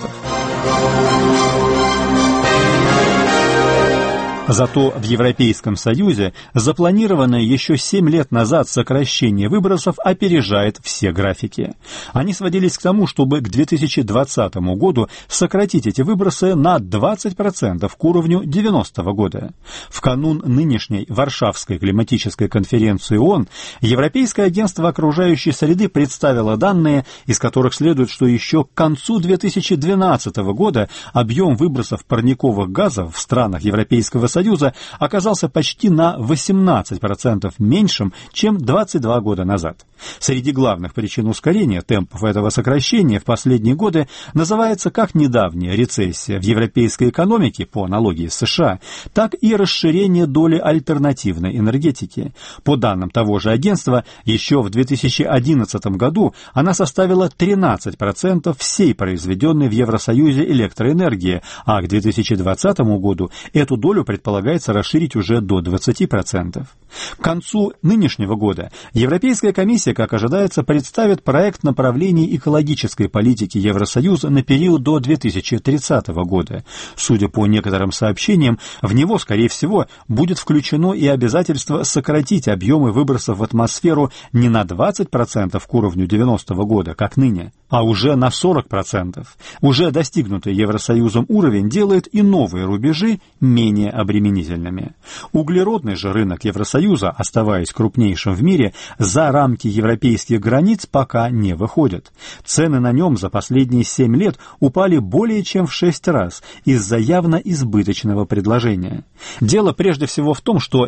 Зато в Европейском Союзе запланированное еще 7 лет назад сокращение выбросов опережает все графики. Они сводились к тому, чтобы к 2020 году сократить эти выбросы на 20% к уровню 90 года. В канун нынешней Варшавской климатической конференции ООН Европейское агентство окружающей среды представило данные, из которых следует, что еще к концу 2012 года объем выбросов парниковых газов в странах Европейского Союза оказался почти на 18% меньшим, чем 22 года назад. Среди главных причин ускорения темпов этого сокращения в последние годы называется как недавняя рецессия в европейской экономике по аналогии с США, так и расширение доли альтернативной энергетики. По данным того же агентства, еще в 2011 году она составила 13% всей произведенной в Евросоюзе электроэнергии, а к 2020 году эту долю предполагается расширить уже до 20%. К концу нынешнего года Европейская комиссия, как ожидается, представит проект направлений экологической политики Евросоюза на период до 2030 года. Судя по некоторым сообщениям, в него, скорее всего, будет включено и обязательство сократить объемы выбросов в атмосферу не на 20% к уровню 90 года, как ныне, а уже на 40%. Уже достигнутый Евросоюзом уровень делает и новые рубежи менее обременительными. Углеродный же рынок Евросоюза, оставаясь крупнейшим в мире, за рамки европейских границ пока не выходит. Цены на нем за последние 7 лет упали более чем в 6 раз из-за явно избыточного предложения. Дело прежде всего в том, что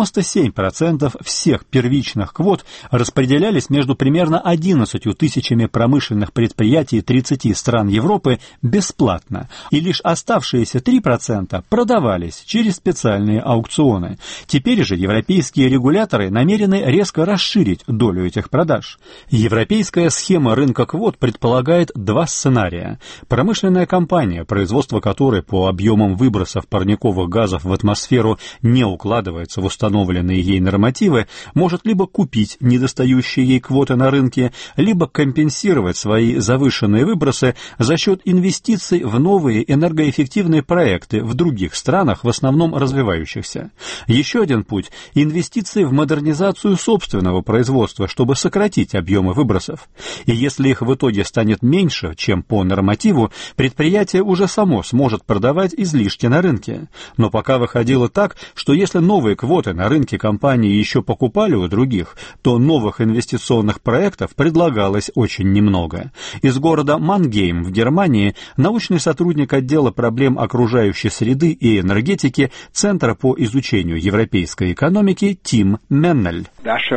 97% всех первичных квот распределялись между примерно 11 тысячами промышленных предприятий 30 стран Европы бесплатно, и лишь оставшиеся 3% продавались через специальные аукционы. Теперь же европейские регуляторы намерены резко расширить долю этих продаж. Европейская схема рынка квот предполагает 2 сценария. Промышленная компания, производство которой по объемам выбросов парниковых газов в атмосферу не укладывается в установленные ей нормативы, может либо купить недостающие ей квоты на рынке, либо компенсировать свои завышенные выбросы за счет инвестиций в новые энергоэффективные проекты в других странах, в основном развивающихся. Еще один путь – инвестиции в модернизацию собственного производства, чтобы сократить объемы выбросов. И если их в итоге станет меньше, чем по нормативу, предприятие уже само сможет продавать излишки на рынке. Но пока выходило так, что если новые квоты на рынке компании еще покупали у других, то новых инвестиционных проектов предлагалось очень немного. Из города Мангейм в Германии научный сотрудник отдела проблем окружающей среды и энергетики Центра по изучению европейской экономики Тим Меннель.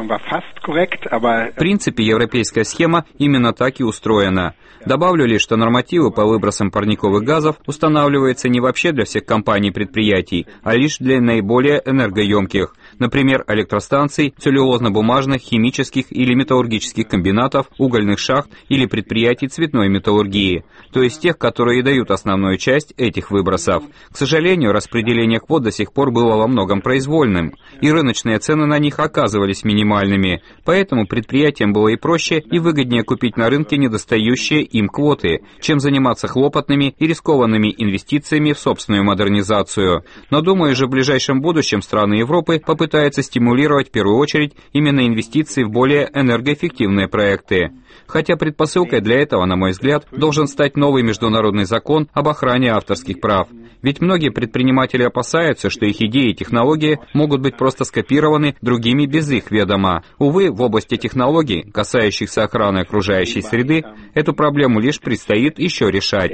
В принципе, европейская схема именно так и устроена. Добавлю лишь, что нормативы по выбросам парниковых газов устанавливаются не вообще для всех компаний и предприятий, а лишь для наиболее энергоемких, например, электростанций, целлюлозно-бумажных, химических или металлургических комбинатов, угольных шахт или предприятий цветной металлургии, то есть тех, которые и дают основную часть этих выбросов. К сожалению, распределение квот до сих пор было во многом произвольным, и рыночные цены на них оказывались минимальными, поэтому предприятиям было и проще, и выгоднее купить на рынке недостающие им квоты, чем заниматься хлопотными и рискованными инвестициями в собственную модернизацию. Но, думаю, же в ближайшем будущем страны Европы попытаются пытается стимулировать в первую очередь именно инвестиции в более энергоэффективные проекты. Хотя предпосылкой для этого, на мой взгляд, должен стать новый международный закон об охране авторских прав. Ведь многие предприниматели опасаются, что их идеи и технологии могут быть просто скопированы другими без их ведома. Увы, в области технологий, касающихся охраны окружающей среды, эту проблему лишь предстоит еще решать.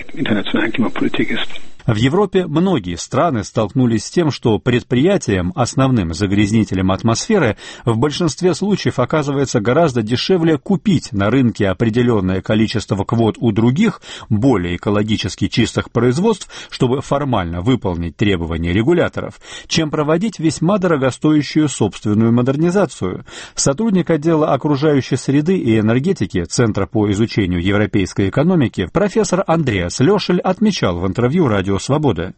В Европе многие страны столкнулись с тем, что предприятиям, основным загрязнителям атмосферы, в большинстве случаев оказывается гораздо дешевле купить на рынке определенное количество квот у других, более экологически чистых производств, чтобы формально выполнить требования регуляторов, чем проводить весьма дорогостоящую собственную модернизацию. Сотрудник отдела окружающей среды и энергетики Центра по изучению европейской экономики профессор Андреас Лёшель отмечал в интервью «Радио Свобода».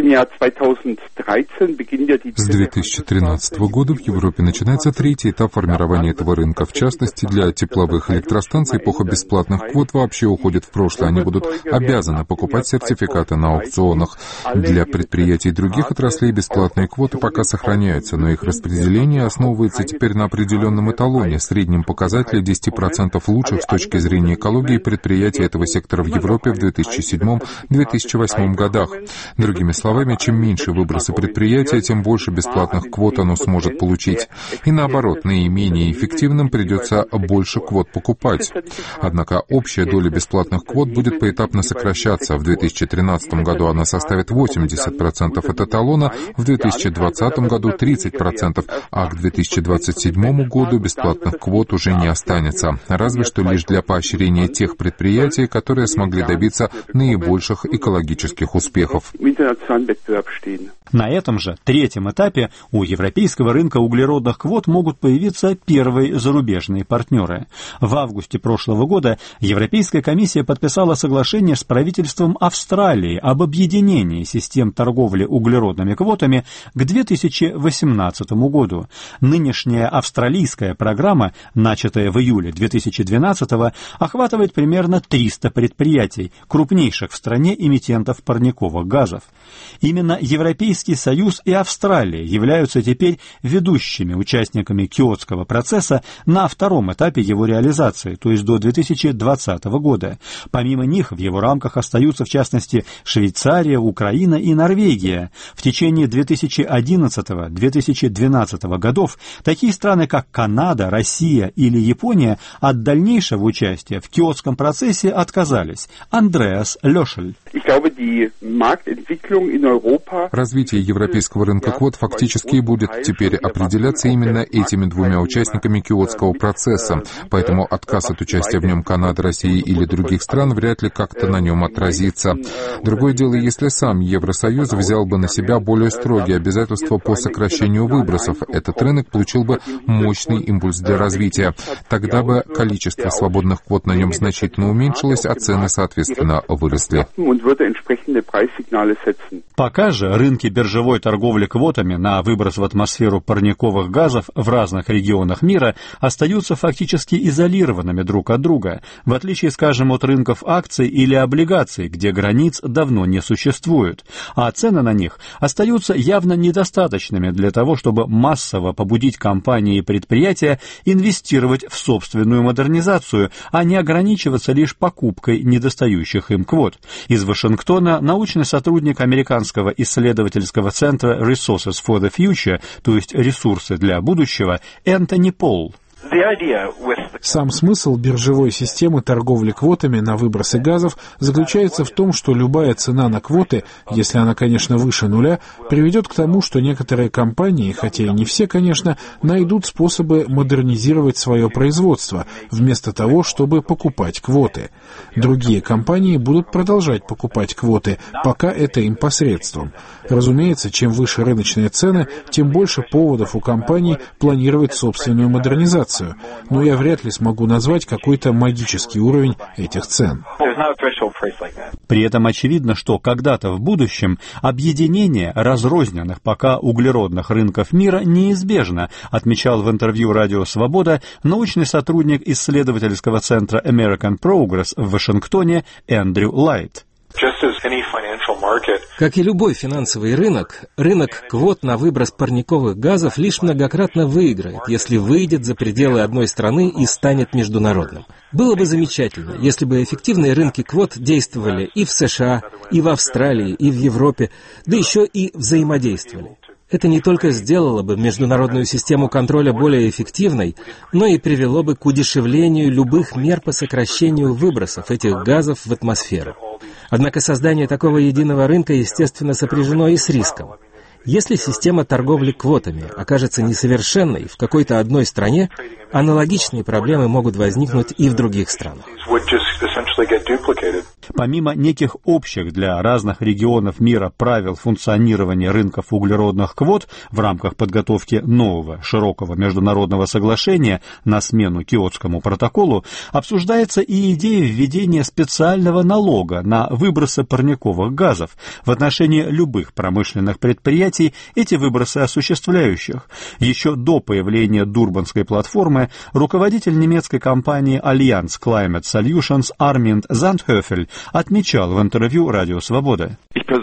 С 2013 года в Европе начинается третий этап формирования этого рынка. В частности, для тепловых электростанций эпоха бесплатных квот вообще уходит в прошлое. Они будут обязаны покупать сертификаты на аукционах. Для предприятий других отраслей бесплатные квоты пока сохраняются, но их распределение основывается теперь на определенном эталоне, среднем показателе 10% лучших с точки зрения экологии предприятий этого сектора в Европе в 2007-2008 годах. Другими словами, чем меньше выбросы предприятия, тем больше бесплатных квот оно сможет получить. И наоборот, наименее эффективным придется больше квот покупать. Однако общая доля бесплатных квот будет поэтапно сокращаться. В 2013 году она составит 80% от эталона, в 2020 году 30%, а к 2027 году бесплатных квот уже не останется. Разве что лишь для поощрения тех предприятий, которые смогли добиться наибольших экологических успехов. На этом же третьем этапе у европейского рынка углеродных квот могут появиться первые зарубежные партнеры. В августе прошлого года Европейская комиссия подписала соглашение с правительством Австралии об объединении систем торговли углеродными квотами к 2018 году. Нынешняя австралийская программа, начатая в июле 2012 охватывает примерно 300 предприятий, крупнейших в стране эмитентов парниковых газов. Именно Европейский Союз и Австралия являются теперь ведущими участниками Киотского процесса на втором этапе его реализации, то есть до 2020 года. Помимо них в его рамках остаются в частности Швейцария, Украина и Норвегия. В течение 2011-2012 годов такие страны, как Канада, Россия или Япония от дальнейшего участия в Киотском процессе отказались. Андреас Лёшель. Развитие европейского рынка квот фактически будет теперь определяться именно этими двумя участниками Киотского процесса, поэтому отказ от участия в нем Канады, России или других стран вряд ли как-то на нем отразится. Другое дело, если сам Евросоюз взял бы на себя более строгие обязательства по сокращению выбросов, этот рынок получил бы мощный импульс для развития. Тогда бы количество свободных квот на нем значительно уменьшилось, а цены, соответственно, выросли. Пока же рынки биржевой торговли квотами на выброс в атмосферу парниковых газов в разных регионах мира остаются фактически изолированными друг от друга, в отличие, скажем, от рынков акций или облигаций, где границ давно не существует, а цены на них остаются явно недостаточными для того, чтобы массово побудить компании и предприятия инвестировать в собственную модернизацию, а не ограничиваться лишь покупкой недостающих им квот. Из Вашингтона научный сотрудник Американского исследовательского центра Resources for the Future, то есть ресурсы для будущего, Энтони Пол. Сам смысл биржевой системы торговли квотами на выбросы газов заключается в том, что любая цена на квоты, если она, конечно, выше нуля, приведет к тому, что некоторые компании, хотя и не все, конечно, найдут способы модернизировать свое производство, вместо того, чтобы покупать квоты. Другие компании будут продолжать покупать квоты, пока это им посредством. Разумеется, чем выше рыночные цены, тем больше поводов у компаний планировать собственную модернизацию. Но я вряд ли смогу назвать какой-то магический уровень этих цен. При этом очевидно, что когда-то в будущем объединение разрозненных пока углеродных рынков мира неизбежно, отмечал в интервью «Радио Свобода» научный сотрудник исследовательского центра American Progress в Вашингтоне Эндрю Лайт. Как и любой финансовый рынок, рынок квот на выброс парниковых газов лишь многократно выиграет, если выйдет за пределы одной страны и станет международным. Было бы замечательно, если бы эффективные рынки квот действовали и в США, и в Австралии, и в Европе, да еще и взаимодействовали. Это не только сделало бы международную систему контроля более эффективной, но и привело бы к удешевлению любых мер по сокращению выбросов этих газов в атмосферу. Однако создание такого единого рынка, естественно, сопряжено и с риском. Если система торговли квотами окажется несовершенной в какой-то одной стране, аналогичные проблемы могут возникнуть и в других странах. Помимо неких общих для разных регионов мира правил функционирования рынков углеродных квот в рамках подготовки нового широкого международного соглашения на смену Киотскому протоколу, обсуждается и идея введения специального налога на выбросы парниковых газов в отношении любых промышленных предприятий, эти выбросы осуществляющих. Еще до появления Дурбанской платформы руководитель немецкой компании Allianz Climate Solutions Armin Zandhöfel отмечал в интервью «Радио Свобода».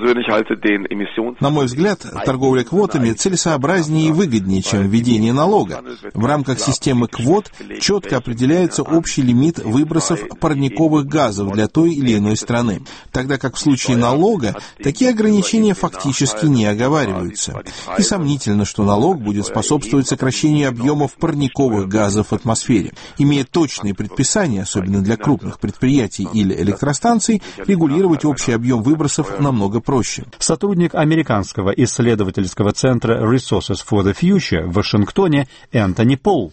На мой взгляд, торговля квотами целесообразнее и выгоднее, чем введение налога. В рамках системы квот четко определяется общий лимит выбросов парниковых газов для той или иной страны, тогда как в случае налога такие ограничения фактически не оговариваются. И сомнительно, что налог будет способствовать сокращению объемов парниковых газов в атмосфере. Имея точные предписания, особенно для крупных предприятий или электростанций, регулировать общий объем выбросов намного проще. Сотрудник американского исследовательского центра Resources for the Future в Вашингтоне Энтони Пол.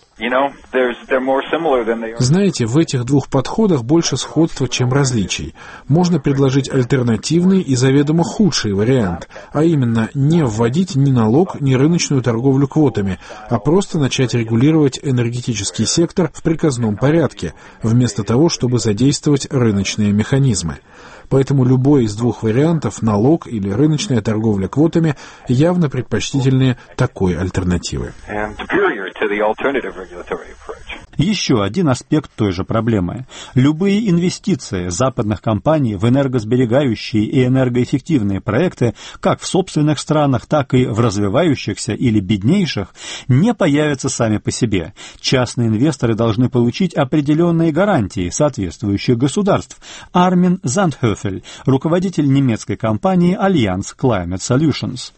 Знаете, в этих двух подходах больше сходства, чем различий. Можно предложить альтернативный и заведомо худший вариант, а именно не вводить ни налог, ни рыночную торговлю квотами, а просто начать регулировать энергетический сектор в приказном порядке, вместо того, чтобы задействовать рыночные механизмы. Поэтому любой из двух вариантов, налог или рыночная торговля квотами, явно предпочтительнее такой альтернативы. Еще один аспект той же проблемы. Любые инвестиции западных компаний в энергосберегающие и энергоэффективные проекты, как в собственных странах, так и в развивающихся или беднейших, не появятся сами по себе. Частные инвесторы должны получить определенные гарантии соответствующих государств. Армин Зандхöfel, руководитель немецкой компании Allianz Climate Solutions.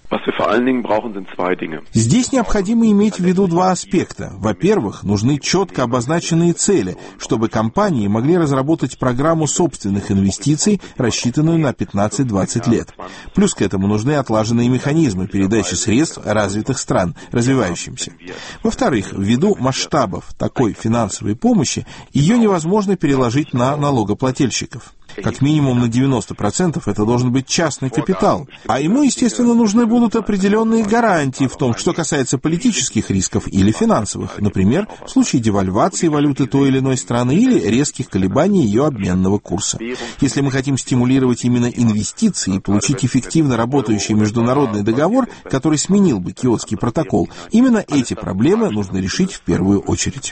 Здесь необходимо иметь в виду два аспекта. Во-первых, нужны четко обозначенные цели, чтобы компании могли разработать программу собственных инвестиций, рассчитанную на 15-20 лет. Плюс к этому нужны отлаженные механизмы передачи средств развитых стран, развивающимся. Во-вторых, ввиду масштабов такой финансовой помощи, ее невозможно переложить на налогоплательщиков. Как минимум на 90% это должен быть частный капитал. А ему, естественно, нужны будут определенные гарантии в том, что касается политических рисков или финансовых, например, в случае девальвации валюты той или иной страны или резких колебаний ее обменного курса. Если мы хотим стимулировать именно инвестиции и получить эффективно работающий международный договор, который сменил бы Киотский протокол, именно эти проблемы нужно решить в первую очередь.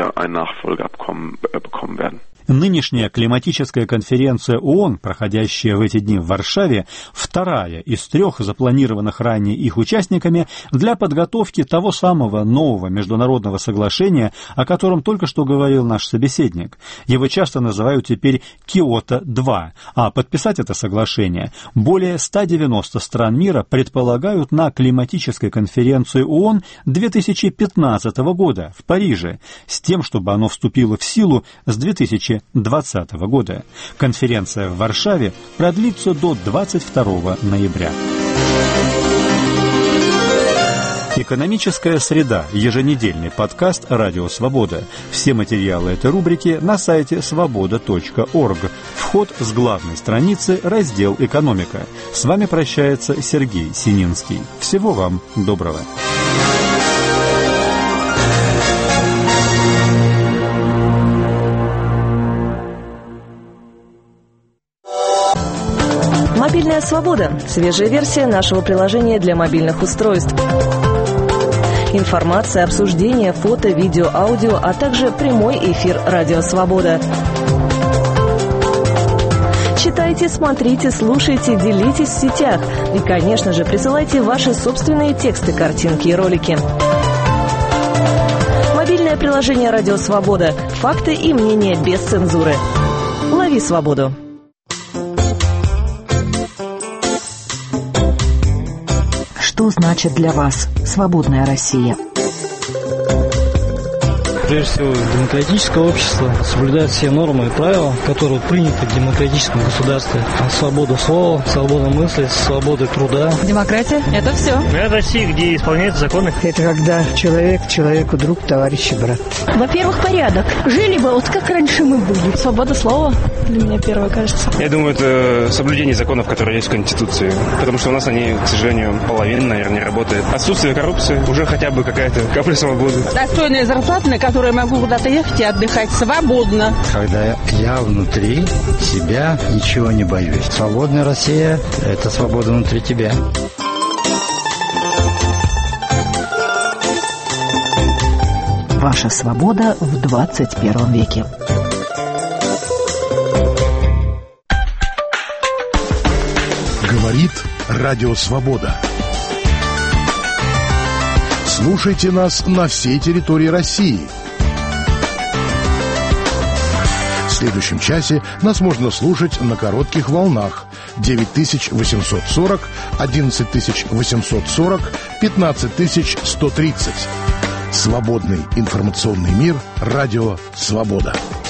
Нынешняя климатическая конференция ООН, проходящая в эти дни в Варшаве, вторая из 3 запланированных ранее их участниками для подготовки того самого нового международного соглашения, о котором только что говорил наш собеседник. Его часто называют теперь Киото-2, а подписать это соглашение более 190 стран мира предполагают на климатической конференции ООН 2015 года в Париже, с тем, чтобы оно вступило в силу с 2020 года. Конференция в Варшаве продлится до 22 ноября. «Экономическая среда» – еженедельный подкаст «Радио Свобода». Все материалы этой рубрики на сайте svoboda.org. Вход с главной страницы, раздел «Экономика». С вами прощается Сергей Сининский. Всего вам доброго. Мобильная свобода. Свежая версия нашего приложения для мобильных устройств. Информация, обсуждение, фото, видео, аудио, а также прямой эфир «Радио Свобода». Читайте Читайте, смотрите, слушайте, делитесь в сетях. И, конечно же, присылайте ваши собственные тексты, картинки и ролики. Мобильное приложение «Радио Свобода». Факты и мнения без цензуры. Лови свободу. Что значит для вас свободная Россия? Прежде всего, демократическое общество соблюдает все нормы и правила, которые приняты в демократическом государстве. Свобода слова, свобода мысли, свобода труда. Демократия – это все. Это Россия, где исполняются законы. Это когда человек человеку друг, товарищ и брат. Во-первых, порядок. Жили бы вот как раньше мы были. Свобода слова для меня первое, кажется. Я думаю, это соблюдение законов, которые есть в Конституции. Потому что у нас они, к сожалению, половина, наверное, не работает. Отсутствие коррупции, уже хотя бы какая-то капля свободы. Достойная зарплата, на которую я могу куда-то ехать и отдыхать свободно. Когда я внутри себя ничего не боюсь. Свободная Россия – это свобода внутри тебя. Ваша свобода в 21 веке. Говорит Радио Свобода. Слушайте нас на всей территории России. В следующем часе нас можно слушать на коротких волнах 9840, 11840, 15130. Свободный информационный мир. Радио Свобода.